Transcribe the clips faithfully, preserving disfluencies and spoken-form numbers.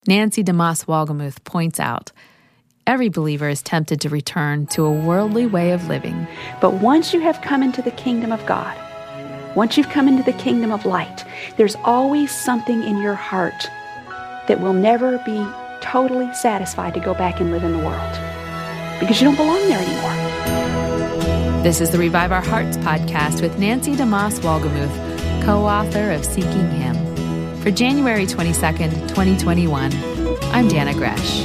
Nancy DeMoss Wolgemuth points out, every believer is tempted to return to a worldly way of living. But once you have come into the kingdom of God, once you've come into the kingdom of light, there's always something in your heart that will never be totally satisfied to go back and live in the world, because you don't belong there anymore. This is the Revive Our Hearts podcast with Nancy DeMoss Wolgemuth, co-author of Seeking Him. For January twenty-second, twenty twenty-one, I'm Dana Gresh.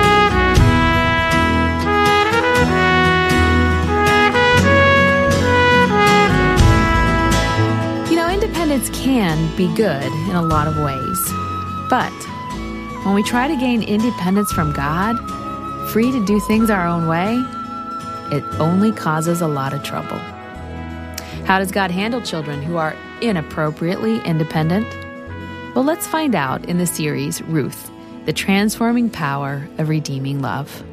You know, independence can be good in a lot of ways. But when we try to gain independence from God, free to do things our own way, it only causes a lot of trouble. How does God handle children who are inappropriately independent? Well, let's find out in the series, Ruth, the transforming power of redeeming love.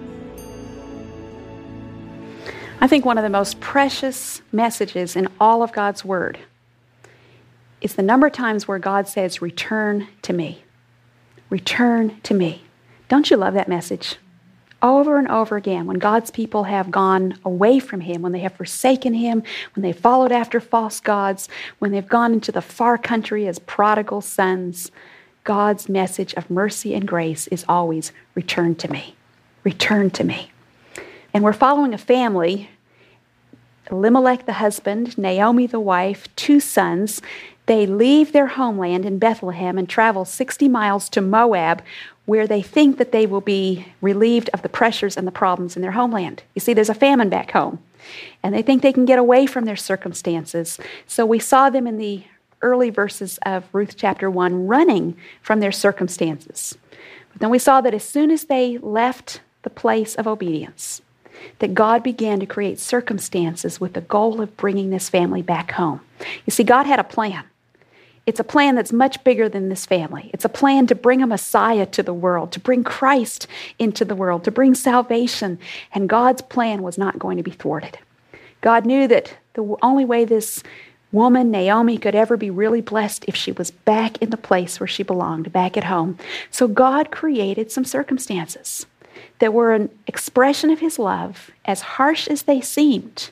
I think one of the most precious messages in all of God's Word is the number of times where God says, return to me. Return to me. Don't you love that message? Over and over again, when God's people have gone away from Him, when they have forsaken Him, when they've followed after false gods, when they've gone into the far country as prodigal sons, God's message of mercy and grace is always, return to me. Return to me. And we're following a family, Elimelech the husband, Naomi the wife, two sons. They leave their homeland in Bethlehem and travel sixty miles to Moab, where they think that they will be relieved of the pressures and the problems in their homeland. You see, there's a famine back home, and they think they can get away from their circumstances. So we saw them in the early verses of Ruth chapter one running from their circumstances. But then we saw that as soon as they left the place of obedience, that God began to create circumstances with the goal of bringing this family back home. You see, God had a plan. It's a plan that's much bigger than this family. It's a plan to bring a Messiah to the world, to bring Christ into the world, to bring salvation. And God's plan was not going to be thwarted. God knew that the only way this woman, Naomi, could ever be really blessed if she was back in the place where she belonged, back at home. So God created some circumstances that were an expression of His love, as harsh as they seemed.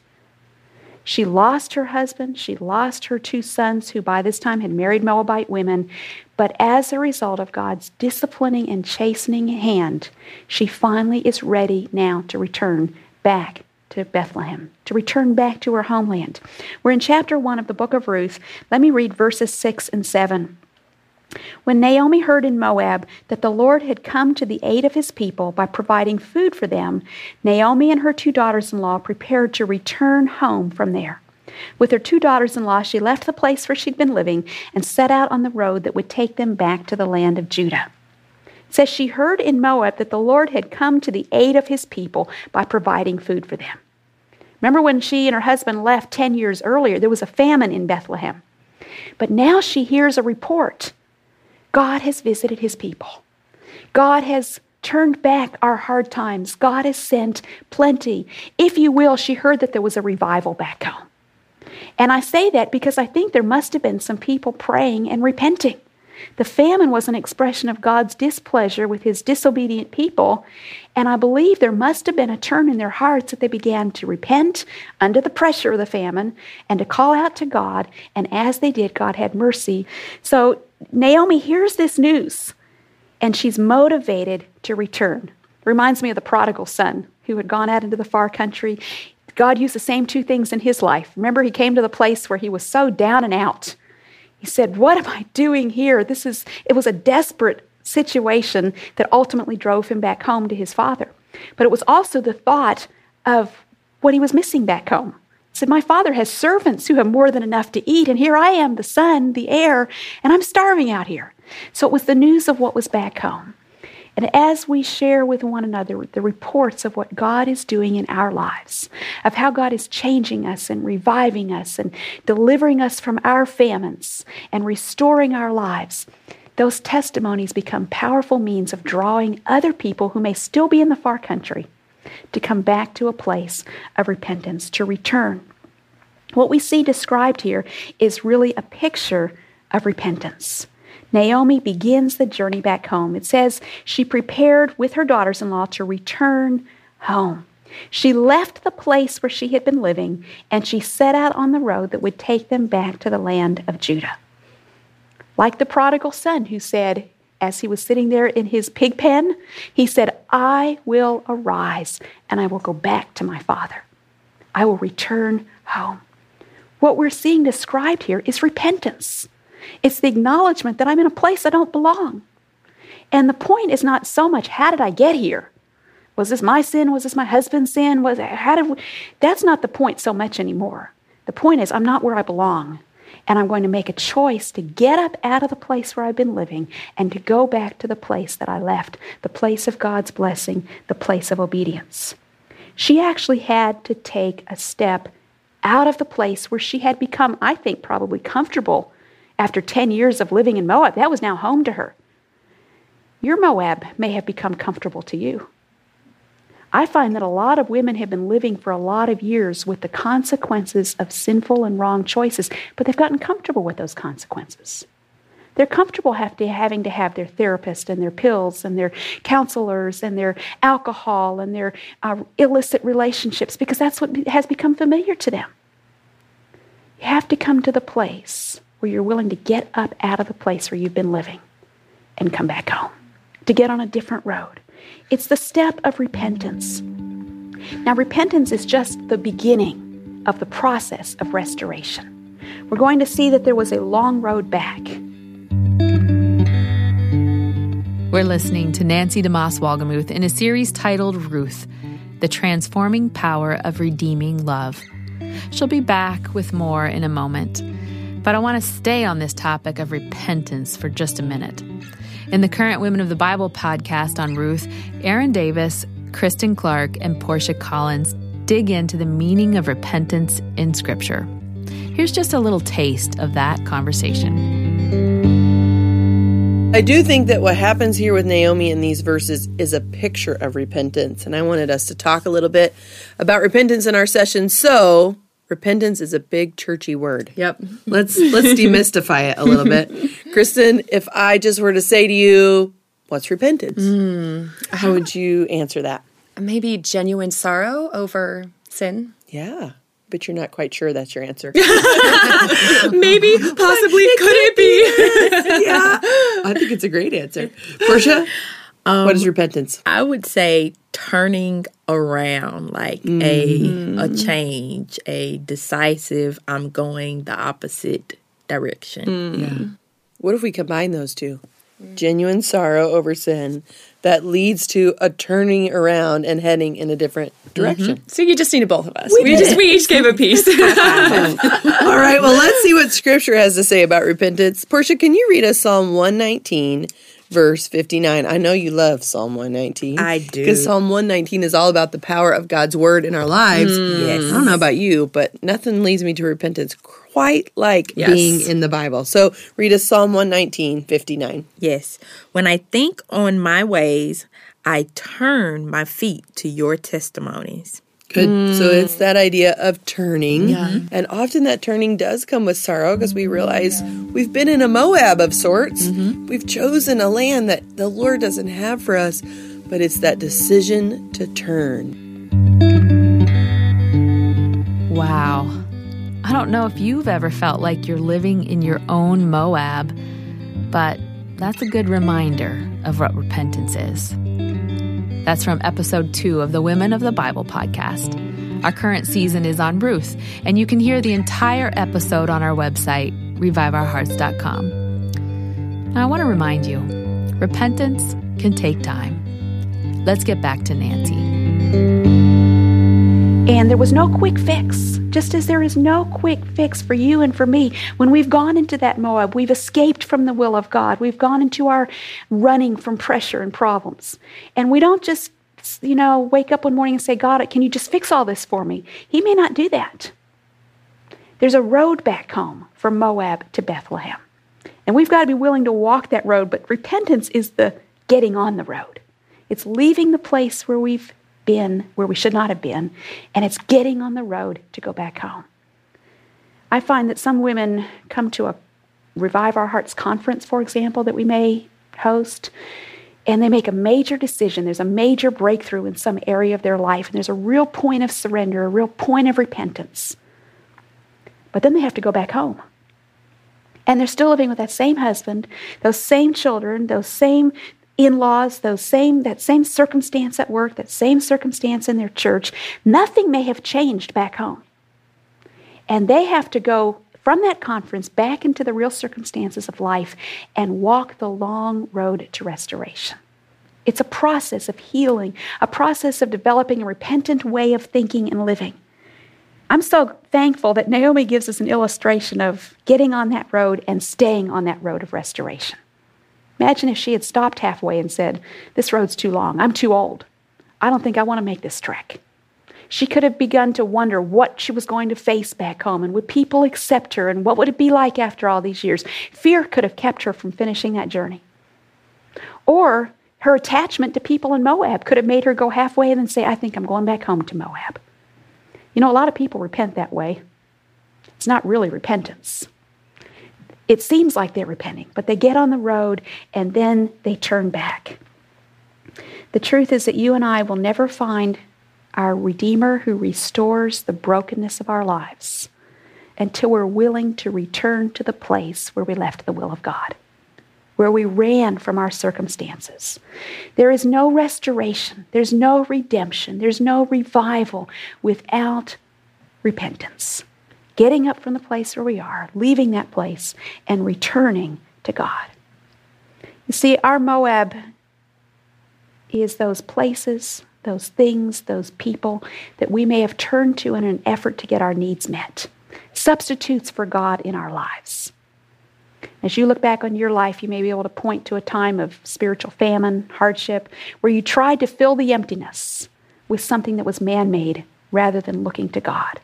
She lost her husband. She lost her two sons, who by this time had married Moabite women. But as a result of God's disciplining and chastening hand, she finally is ready now to return back to Bethlehem, to return back to her homeland. We're in chapter one of the book of Ruth. Let me read verses six and seven. When Naomi heard in Moab that the Lord had come to the aid of His people by providing food for them, Naomi and her two daughters-in-law prepared to return home from there. With her two daughters-in-law, she left the place where she'd been living and set out on the road that would take them back to the land of Judah. It says she heard in Moab that the Lord had come to the aid of His people by providing food for them. Remember when she and her husband left ten years earlier, there was a famine in Bethlehem. But now she hears a report. God has visited His people. God has turned back our hard times. God has sent plenty. If you will, she heard that there was a revival back home. And I say that because I think there must have been some people praying and repenting. The famine was an expression of God's displeasure with His disobedient people, and I believe there must have been a turn in their hearts that they began to repent under the pressure of the famine and to call out to God, and as they did, God had mercy. So Naomi hears this news, and she's motivated to return. Reminds me of the prodigal son who had gone out into the far country. God used the same two things in his life. Remember, he came to the place where he was so down and out. He said, what am I doing here? This is, it was a desperate situation that ultimately drove him back home to his father. But it was also the thought of what he was missing back home. He said, my father has servants who have more than enough to eat, and here I am, the son, the heir, and I'm starving out here. So it was the news of what was back home. And as we share with one another the reports of what God is doing in our lives, of how God is changing us and reviving us and delivering us from our famines and restoring our lives, those testimonies become powerful means of drawing other people who may still be in the far country to come back to a place of repentance, to return. What we see described here is really a picture of repentance. Naomi begins the journey back home. It says she prepared with her daughters-in-law to return home. She left the place where she had been living, and she set out on the road that would take them back to the land of Judah. Like the prodigal son who said, as he was sitting there in his pig pen, he said, I will arise and I will go back to my father. I will return home. What we're seeing described here is repentance. It's the acknowledgement that I'm in a place I don't belong. And the point is not so much, how did I get here? Was this my sin? Was this my husband's sin? Was how did we? That's not the point so much anymore. The point is I'm not where I belong. And I'm going to make a choice to get up out of the place where I've been living and to go back to the place that I left, the place of God's blessing, the place of obedience. She actually had to take a step out of the place where she had become, I think, probably comfortable after ten years of living in Moab. That was now home to her. Your Moab may have become comfortable to you. I find that a lot of women have been living for a lot of years with the consequences of sinful and wrong choices, but they've gotten comfortable with those consequences. They're comfortable have to, having to have their therapist and their pills and their counselors and their alcohol and their uh, illicit relationships because that's what has become familiar to them. You have to come to the place where you're willing to get up out of the place where you've been living and come back home, to get on a different road. It's the step of repentance. Now, repentance is just the beginning of the process of restoration. We're going to see that there was a long road back. We're listening to Nancy DeMoss Wolgemuth in a series titled Ruth, The Transforming Power of Redeeming Love. She'll be back with more in a moment, but I want to stay on this topic of repentance for just a minute. In the current Women of the Bible podcast on Ruth, Erin Davis, Kristen Clark, and Portia Collins dig into the meaning of repentance in Scripture. Here's just a little taste of that conversation. I do think that what happens here with Naomi in these verses is a picture of repentance, and I wanted us to talk a little bit about repentance in our session. So, repentance is a big churchy word. Yep. Let's let's demystify it a little bit. Kristen, if I just were to say to you, what's repentance? Mm, How would you answer that? Maybe genuine sorrow over sin. Yeah, but you're not quite sure that's your answer. Maybe, possibly, it could it be? Yeah, I think it's a great answer. Portia, um, what is repentance? I would say turning around, like mm-hmm. a a change, a decisive, I'm going the opposite direction. Mm. Yeah. What if we combine those two? Mm. Genuine sorrow over sin that leads to a turning around and heading in a different direction. Mm-hmm. So you just needed both of us. We, we just we each gave a piece. All right, well, let's see what Scripture has to say about repentance. Portia, can you read us Psalm one nineteen, verse fifty-nine? I know you love Psalm one nineteen. I do. Because Psalm one nineteen is all about the power of God's word in our lives. Mm. Yes. I don't know about you, but nothing leads me to repentance quite like yes. being in the Bible. So read us Psalm one nineteen, fifty-nine. Yes. When I think on my ways, I turn my feet to your testimonies. Good. Mm. So it's that idea of turning. Yeah. And often that turning does come with sorrow because we realize we've been in a Moab of sorts. Mm-hmm. We've chosen a land that the Lord doesn't have for us, but it's that decision to turn. Wow. I don't know if you've ever felt like you're living in your own Moab, but that's a good reminder of what repentance is. That's from episode two of the Women of the Bible podcast. Our current season is on Ruth, and you can hear the entire episode on our website, revive our hearts dot com. Now, I want to remind you, repentance can take time. Let's get back to Nancy. And there was no quick fix, just as there is no quick fix for you and for me. When we've gone into that Moab, we've escaped from the will of God. We've gone into our running from pressure and problems. And we don't just, you know, wake up one morning and say, God, can you just fix all this for me? He may not do that. There's a road back home from Moab to Bethlehem. And we've got to be willing to walk that road, but repentance is the getting on the road. It's leaving the place where we've been, where we should not have been, and it's getting on the road to go back home. I find that some women come to a Revive Our Hearts conference, for example, that we may host, and they make a major decision. There's a major breakthrough in some area of their life, and there's a real point of surrender, a real point of repentance. But then they have to go back home. And they're still living with that same husband, those same children, those same in-laws, those same that same circumstance at work, that same circumstance in their church. Nothing may have changed back home. And they have to go from that conference back into the real circumstances of life and walk the long road to restoration. It's a process of healing, a process of developing a repentant way of thinking and living. I'm so thankful that Naomi gives us an illustration of getting on that road and staying on that road of restoration. Imagine if she had stopped halfway and said, this road's too long, I'm too old. I don't think I want to make this trek. She could have begun to wonder what she was going to face back home, and would people accept her, and what would it be like after all these years? Fear could have kept her from finishing that journey. Or her attachment to people in Moab could have made her go halfway and then say, I think I'm going back home to Moab. You know, a lot of people repent that way. It's not really repentance. It seems like they're repenting, but they get on the road and then they turn back. The truth is that you and I will never find our Redeemer who restores the brokenness of our lives until we're willing to return to the place where we left the will of God, where we ran from our circumstances. There is no restoration, there's no redemption, there's no revival without repentance. Getting up from the place where we are, leaving that place, and returning to God. You see, our Moab is those places, those things, those people that we may have turned to in an effort to get our needs met. Substitutes for God in our lives. As you look back on your life, you may be able to point to a time of spiritual famine, hardship, where you tried to fill the emptiness with something that was man-made rather than looking to God.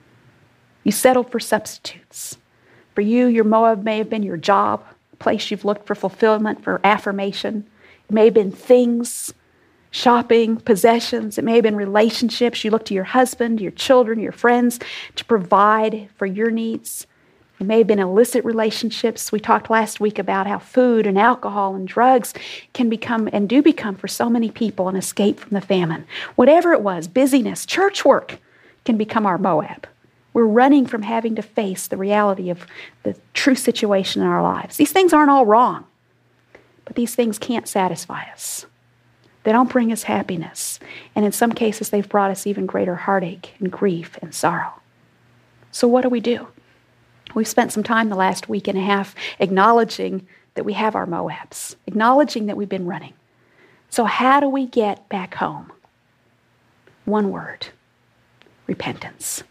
You settled for substitutes. For you, your Moab may have been your job, a place you've looked for fulfillment, for affirmation. It may have been things, shopping, possessions. It may have been relationships. You look to your husband, your children, your friends to provide for your needs. It may have been illicit relationships. We talked last week about how food and alcohol and drugs can become and do become for so many people an escape from the famine. Whatever it was, busyness, church work can become our Moab. We're running from having to face the reality of the true situation in our lives. These things aren't all wrong, but these things can't satisfy us. They don't bring us happiness. And in some cases, they've brought us even greater heartache and grief and sorrow. So what do we do? We've spent some time the last week and a half acknowledging that we have our Moabs, acknowledging that we've been running. So how do we get back home? One word: repentance.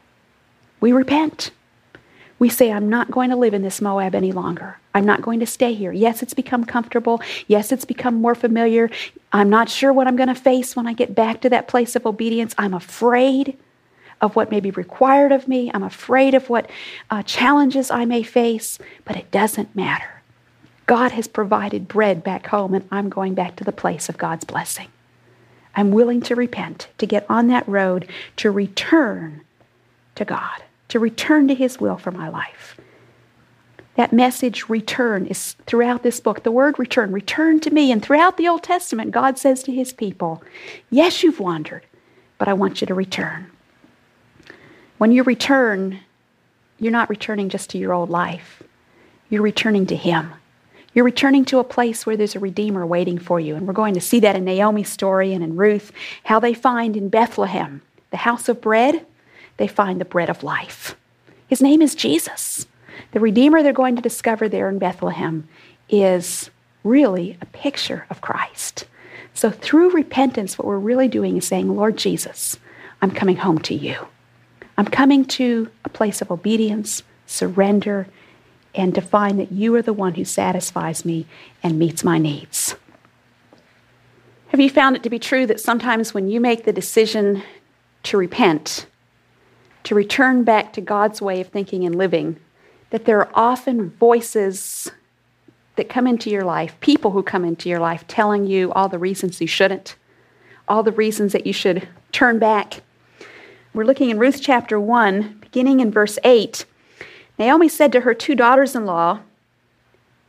We repent. We say, I'm not going to live in this Moab any longer. I'm not going to stay here. Yes, it's become comfortable. Yes, it's become more familiar. I'm not sure what I'm going to face when I get back to that place of obedience. I'm afraid of what may be required of me. I'm afraid of what uh, challenges I may face, but it doesn't matter. God has provided bread back home, and I'm going back to the place of God's blessing. I'm willing to repent, to get on that road, to return to God, to return to His will for my life. That message, return, is throughout this book. The word return, return to me. And throughout the Old Testament, God says to His people, yes, you've wandered, but I want you to return. When you return, you're not returning just to your old life. You're returning to Him. You're returning to a place where there's a Redeemer waiting for you. And we're going to see that in Naomi's story and in Ruth, how they find in Bethlehem, the house of bread, they find the bread of life. His name is Jesus. The Redeemer they're going to discover there in Bethlehem is really a picture of Christ. So through repentance, what we're really doing is saying, Lord Jesus, I'm coming home to you. I'm coming to a place of obedience, surrender, and to find that you are the one who satisfies me and meets my needs. Have you found it to be true that sometimes when you make the decision to repent, to return back to God's way of thinking and living, that there are often voices that come into your life, people who come into your life telling you all the reasons you shouldn't, all the reasons that you should turn back? We're looking in Ruth chapter one, beginning in verse eight. Naomi said to her two daughters-in-law,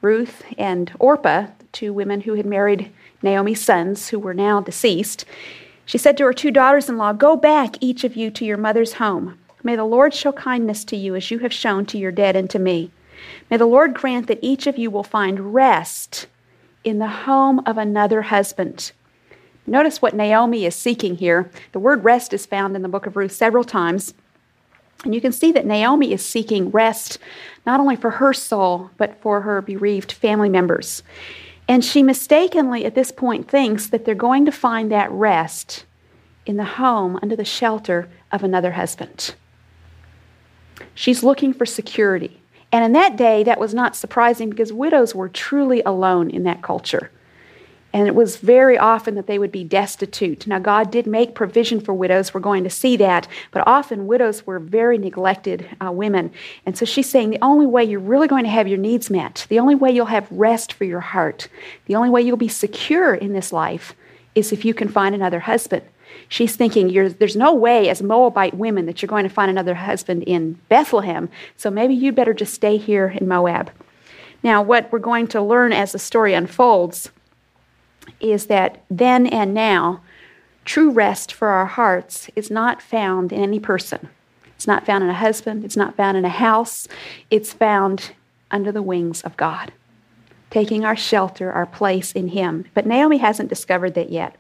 Ruth and Orpah, the two women who had married Naomi's sons, who were now deceased, she said to her two daughters-in-law, "Go back, each of you, to your mother's home. May the Lord show kindness to you as you have shown to your dead and to me. May the Lord grant that each of you will find rest in the home of another husband." Notice what Naomi is seeking here. The word rest is found in the book of Ruth several times. And you can see that Naomi is seeking rest not only for her soul, but for her bereaved family members. And she mistakenly at this point thinks that they're going to find that rest in the home under the shelter of another husband. She's looking for security. And in that day, that was not surprising because widows were truly alone in that culture. And it was very often that they would be destitute. Now, God did make provision for widows. We're going to see that. But often, widows were very neglected uh, women. And so she's saying the only way you're really going to have your needs met, the only way you'll have rest for your heart, the only way you'll be secure in this life is if you can find another husband. She's thinking you're, there's no way as Moabite women that you're going to find another husband in Bethlehem. So maybe you'd better just stay here in Moab. Now, what we're going to learn as the story unfolds is that then and now, true rest for our hearts is not found in any person. It's not found in a husband. It's not found in a house. It's found under the wings of God, taking our shelter, our place in Him. But Naomi hasn't discovered that yet.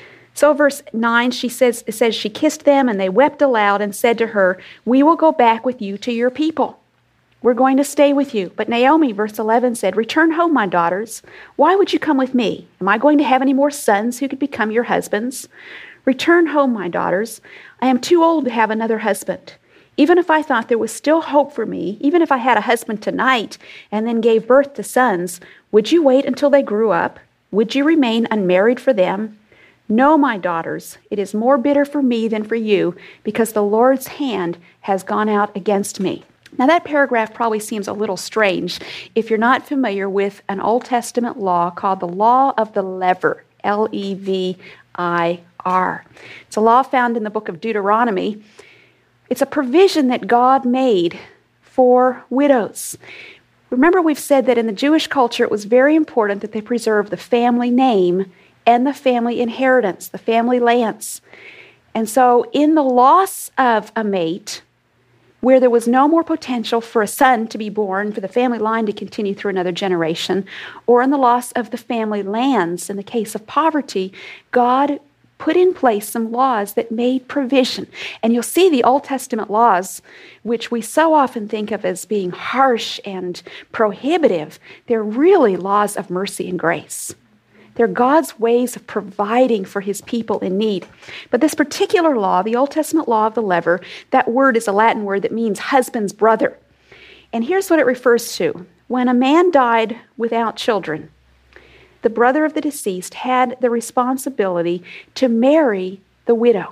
So verse nine, she says, it says, she kissed them and they wept aloud and said to her, "We will go back with you to your people. We're going to stay with you." But Naomi, verse eleven, said, "Return home, my daughters. Why would you come with me? Am I going to have any more sons who could become your husbands? Return home, my daughters. I am too old to have another husband. Even if I thought there was still hope for me, even if I had a husband tonight and then gave birth to sons, would you wait until they grew up? Would you remain unmarried for them? No, my daughters, it is more bitter for me than for you, because the Lord's hand has gone out against me." Now that paragraph probably seems a little strange if you're not familiar with an Old Testament law called the Law of the Lever, L E V I R. It's a law found in the book of Deuteronomy. It's a provision that God made for widows. Remember, we've said that in the Jewish culture it was very important that they preserve the family name and the family inheritance, the family lance. And so in the loss of a mate, where there was no more potential for a son to be born, for the family line to continue through another generation, or in the loss of the family lands, in the case of poverty, God put in place some laws that made provision. And you'll see the Old Testament laws, which we so often think of as being harsh and prohibitive, they're really laws of mercy and grace. They're God's ways of providing for His people in need. But this particular law, the Old Testament law of the lever, that word is a Latin word that means husband's brother. And here's what it refers to. When a man died without children, the brother of the deceased had the responsibility to marry the widow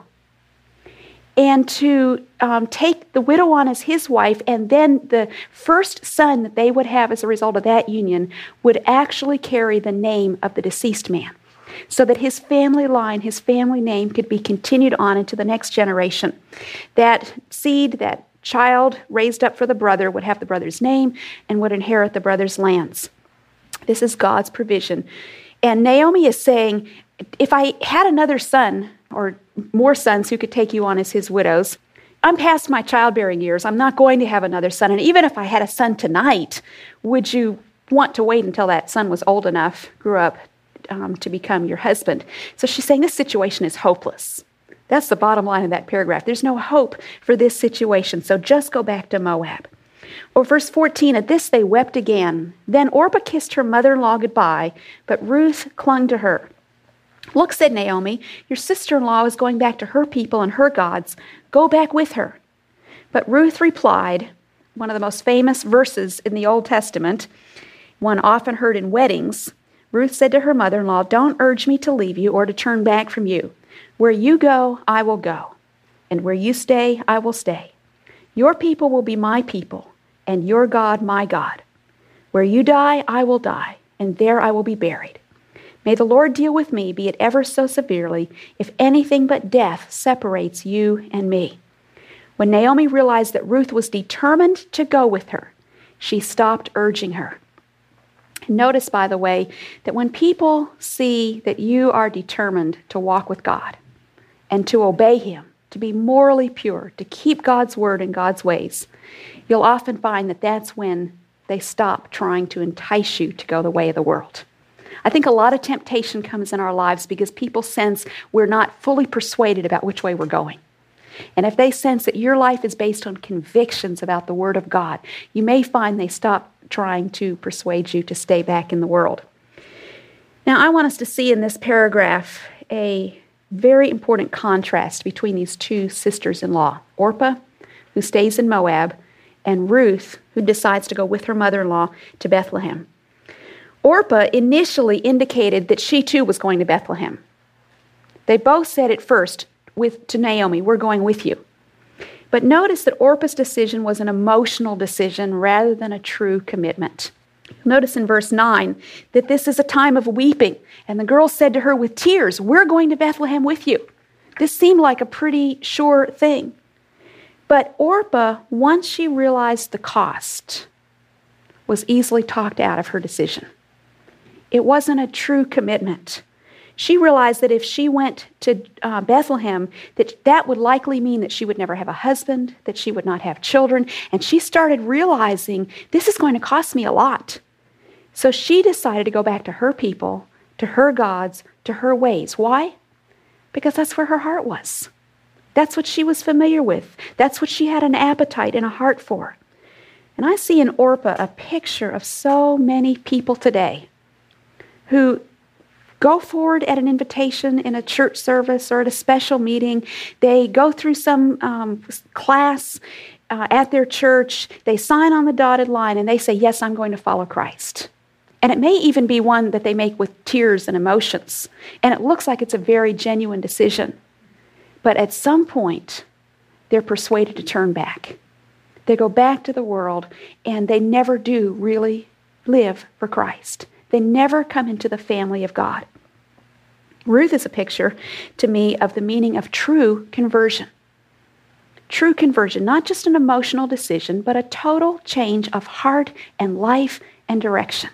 and to um, take the widow on as his wife, and then the first son that they would have as a result of that union would actually carry the name of the deceased man, so that his family line, his family name could be continued on into the next generation. That seed, that child raised up for the brother would have the brother's name and would inherit the brother's lands. This is God's provision. And Naomi is saying, if I had another son, or more sons who could take you on as his widows, I'm past my childbearing years. I'm not going to have another son. And even if I had a son tonight, would you want to wait until that son was old enough, grew up, um, to become your husband? So she's saying this situation is hopeless. That's the bottom line of that paragraph. There's no hope for this situation. So just go back to Moab. Or verse fourteen, at this they wept again. Then Orpah kissed her mother-in-law goodbye, but Ruth clung to her. Look, said Naomi, your sister-in-law is going back to her people and her gods. Go back with her. But Ruth replied, one of the most famous verses in the Old Testament, one often heard in weddings. Ruth said to her mother-in-law, don't urge me to leave you or to turn back from you. Where you go, I will go, and where you stay, I will stay. Your people will be my people, and your God my God. Where you die, I will die, and there I will be buried. May the Lord deal with me, be it ever so severely, if anything but death separates you and me. When Naomi realized that Ruth was determined to go with her, she stopped urging her. Notice, by the way, that when people see that you are determined to walk with God and to obey Him, to be morally pure, to keep God's word and God's ways, you'll often find that that's when they stop trying to entice you to go the way of the world. I think a lot of temptation comes in our lives because people sense we're not fully persuaded about which way we're going. And if they sense that your life is based on convictions about the Word of God, you may find they stop trying to persuade you to stay back in the world. Now, I want us to see in this paragraph a very important contrast between these two sisters-in-law, Orpah, who stays in Moab, and Ruth, who decides to go with her mother-in-law to Bethlehem. Orpah initially indicated that she too was going to Bethlehem. They both said at first with to Naomi, "We're going with you." But notice that Orpah's decision was an emotional decision rather than a true commitment. Notice in verse nine that this is a time of weeping, and the girl said to her with tears, "We're going to Bethlehem with you." This seemed like a pretty sure thing. But Orpah, once she realized the cost, was easily talked out of her decision. It wasn't a true commitment. She realized that if she went to uh, Bethlehem, that that would likely mean that she would never have a husband, that she would not have children, and she started realizing this is going to cost me a lot. So she decided to go back to her people, to her gods, to her ways. Why? Because that's where her heart was. That's what she was familiar with. That's what she had an appetite and a heart for. And I see in Orpah a picture of so many people today who go forward at an invitation in a church service or at a special meeting. They go through some um, class uh, at their church. They sign on the dotted line and they say, "Yes, I'm going to follow Christ." And it may even be one that they make with tears and emotions. And it looks like it's a very genuine decision. But at some point, they're persuaded to turn back. They go back to the world and they never do really live for Christ. They never come into the family of God. Ruth is a picture to me of the meaning of true conversion. True conversion, not just an emotional decision, but a total change of heart and life and direction.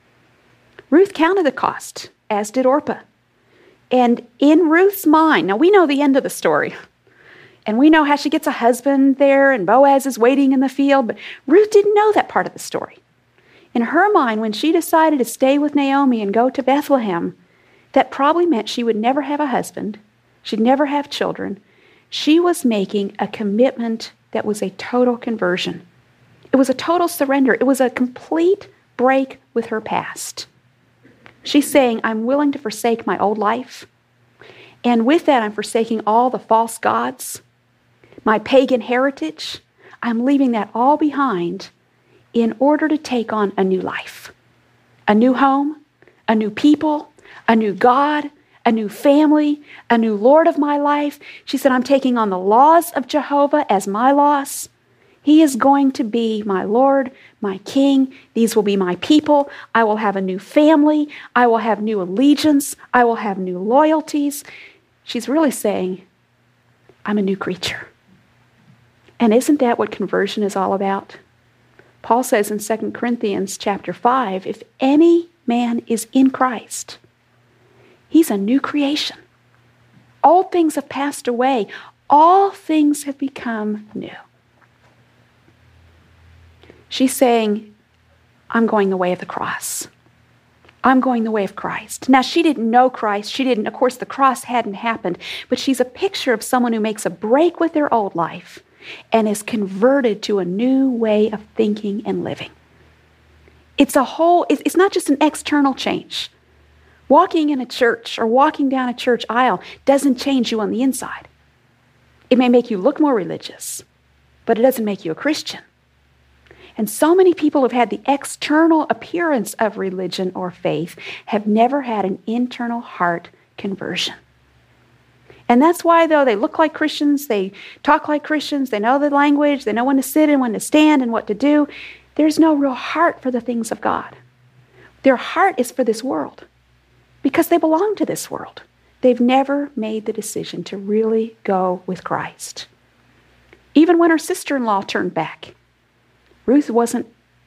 Ruth counted the cost, as did Orpah. And in Ruth's mind, now we know the end of the story, and we know how she gets a husband there and Boaz is waiting in the field, but Ruth didn't know that part of the story. In her mind, when she decided to stay with Naomi and go to Bethlehem, that probably meant she would never have a husband, she'd never have children. She was making a commitment that was a total conversion. It was a total surrender. It was a complete break with her past. She's saying, "I'm willing to forsake my old life. And with that, I'm forsaking all the false gods, my pagan heritage. I'm leaving that all behind in order to take on a new life, a new home, a new people, a new God, a new family, a new Lord of my life." She said, "I'm taking on the laws of Jehovah as my laws. He is going to be my Lord, my King. These will be my people. I will have a new family. I will have new allegiance. I will have new loyalties." She's really saying, "I'm a new creature." And isn't that what conversion is all about? Paul says in Second Corinthians chapter five, if any man is in Christ, he's a new creation. Old things have passed away. All things have become new. She's saying, "I'm going the way of the cross. I'm going the way of Christ." Now, she didn't know Christ. She didn't, of course, the cross hadn't happened, but she's a picture of someone who makes a break with their old life and is converted to a new way of thinking and living. It's a whole, it's not just an external change. Walking in a church or walking down a church aisle doesn't change you on the inside. It may make you look more religious, but it doesn't make you a Christian. And so many people who've had the external appearance of religion or faith have never had an internal heart conversion. And that's why, though, they look like Christians, they talk like Christians, they know the language, they know when to sit and when to stand and what to do, there's no real heart for the things of God. Their heart is for this world because they belong to this world. They've never made the decision to really go with Christ. Even when her sister-in-law turned back, Ruth wasn't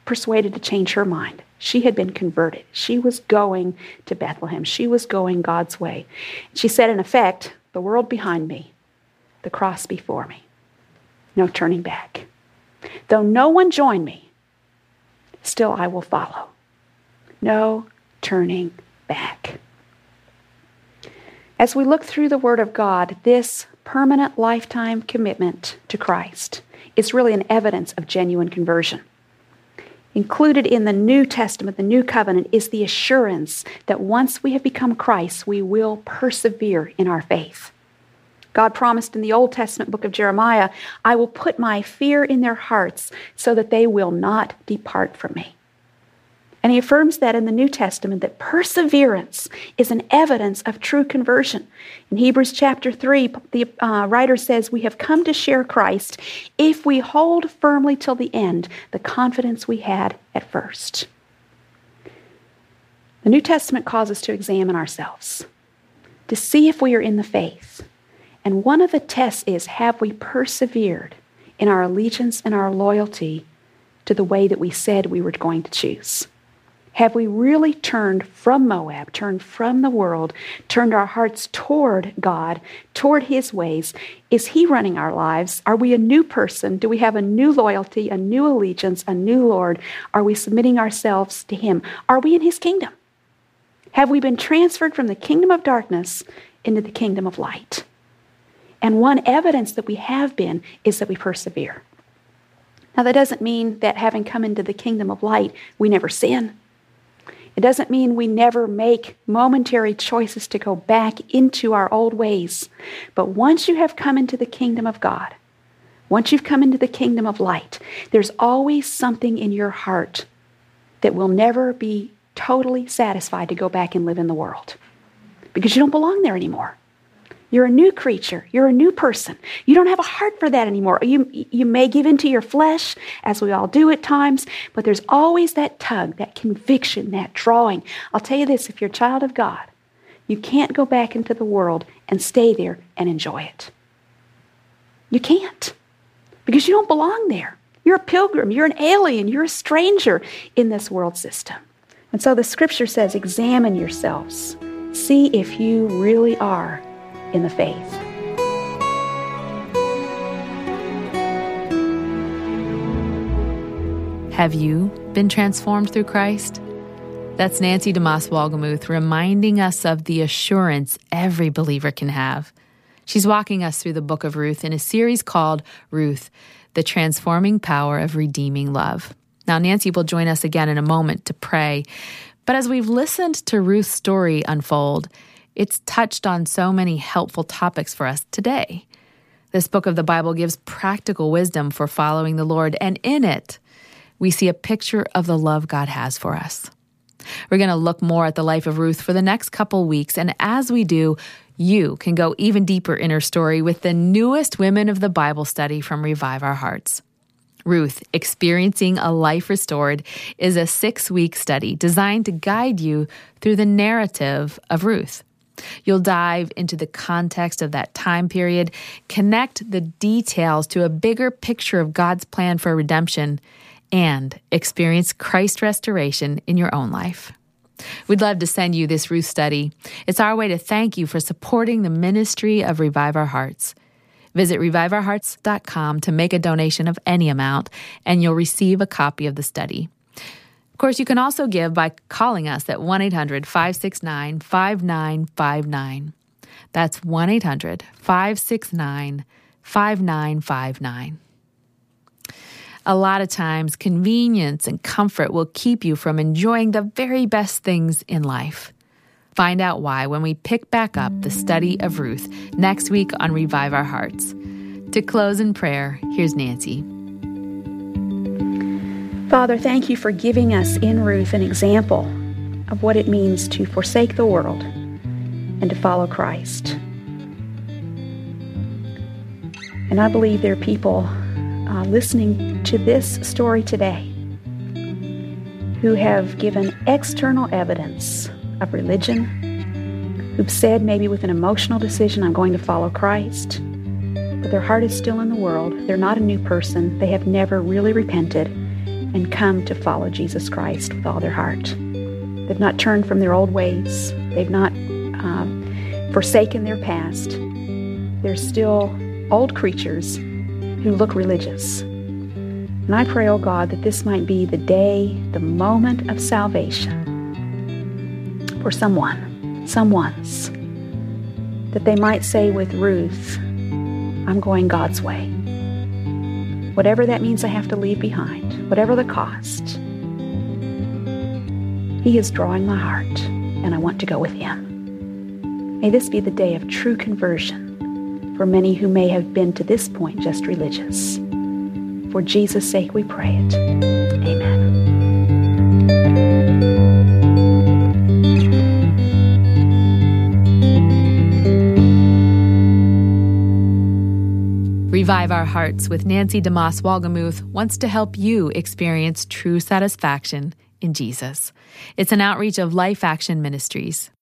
persuaded to change her mind. She had been converted. She was going to Bethlehem. She was going God's way. She said, in effect, the world behind me, the cross before me. No turning back. Though no one join me, still I will follow. No turning back. As we look through the Word of God, this permanent lifetime commitment to Christ is really an evidence of genuine conversion. Included in the New Testament, the New Covenant, is the assurance that once we have become Christ, we will persevere in our faith. God promised in the Old Testament book of Jeremiah, I will put my fear in their hearts so that they will not depart from me. And he affirms that in the New Testament, that perseverance is an evidence of true conversion. In Hebrews chapter three, the uh, writer says, we have come to share Christ if we hold firmly till the end the confidence we had at first. The New Testament calls us to examine ourselves, to see if we are in the faith. And one of the tests is, have we persevered in our allegiance and our loyalty to the way that we said we were going to choose? Have we really turned from Moab, turned from the world, turned our hearts toward God, toward His ways? Is He running our lives? Are we a new person? Do we have a new loyalty, a new allegiance, a new Lord? Are we submitting ourselves to Him? Are we in His kingdom? Have we been transferred from the kingdom of darkness into the kingdom of light? And one evidence that we have been is that we persevere. Now, that doesn't mean that having come into the kingdom of light, we never sin. It doesn't mean we never make momentary choices to go back into our old ways. But once you have come into the kingdom of God, once you've come into the kingdom of light, there's always something in your heart that will never be totally satisfied to go back and live in the world. Because you don't belong there anymore. You're a new creature. You're a new person. You don't have a heart for that anymore. You, you may give in to your flesh, as we all do at times, but there's always that tug, that conviction, that drawing. I'll tell you this, if you're a child of God, you can't go back into the world and stay there and enjoy it. You can't, because you don't belong there. You're a pilgrim. You're an alien. You're a stranger in this world system. And so the scripture says, examine yourselves. See if you really are in the faith. Have you been transformed through Christ? That's Nancy DeMoss Wolgemuth reminding us of the assurance every believer can have. She's walking us through the book of Ruth in a series called Ruth, the Transforming Power of Redeeming Love. Now, Nancy will join us again in a moment to pray. But as we've listened to Ruth's story unfold, it's touched on so many helpful topics for us today. This book of the Bible gives practical wisdom for following the Lord, and in it, we see a picture of the love God has for us. We're going to look more at the life of Ruth for the next couple weeks, and as we do, you can go even deeper in her story with the newest Women of the Bible study from Revive Our Hearts. Ruth, Experiencing a Life Restored, is a six-week study designed to guide you through the narrative of Ruth. You'll dive into the context of that time period, connect the details to a bigger picture of God's plan for redemption, and experience Christ's restoration in your own life. We'd love to send you this Ruth study. It's our way to thank you for supporting the ministry of Revive Our Hearts. Visit revive our hearts dot com to make a donation of any amount, and you'll receive a copy of the study. Of course, you can also give by calling us at one eight hundred five six nine five nine five nine. That's one eight hundred five six nine five nine five nine. A lot of times, convenience and comfort will keep you from enjoying the very best things in life. Find out why when we pick back up the study of Ruth next week on Revive Our Hearts. To close in prayer, here's Nancy. Father, thank you for giving us in Ruth an example of what it means to forsake the world and to follow Christ. And I believe there are people uh, listening to this story today who have given external evidence of religion, who've said maybe with an emotional decision, I'm going to follow Christ, but their heart is still in the world. They're not a new person. They have never really repented. and come to follow Jesus Christ with all their heart. They've not turned from their old ways. They've not um, forsaken their past. They're still old creatures who look religious. And I pray, oh God, that this might be the day, the moment of salvation for someone, someone's, that they might say with Ruth, I'm going God's way. Whatever that means I have to leave behind, whatever the cost, He is drawing my heart, and I want to go with Him. May this be the day of true conversion for many who may have been to this point just religious. For Jesus' sake we pray it. Amen. Revive Our Hearts with Nancy DeMoss Wolgemuth wants to help you experience true satisfaction in Jesus. It's an outreach of Life Action Ministries.